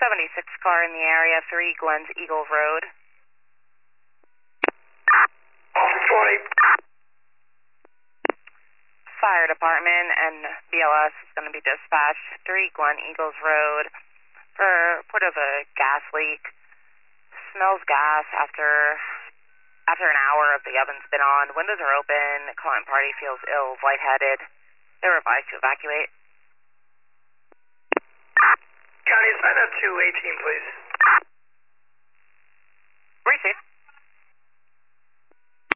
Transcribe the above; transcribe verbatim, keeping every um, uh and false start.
seventy-six car in the area, three Glens Eagles Road. twenty. Fire department and B L S is going to be dispatched, three Glen Eagles Road, for report of a gas leak. Smells gas after after an hour of the oven's been on. Windows are open. Client party feels ill, lightheaded. They're advised to evacuate.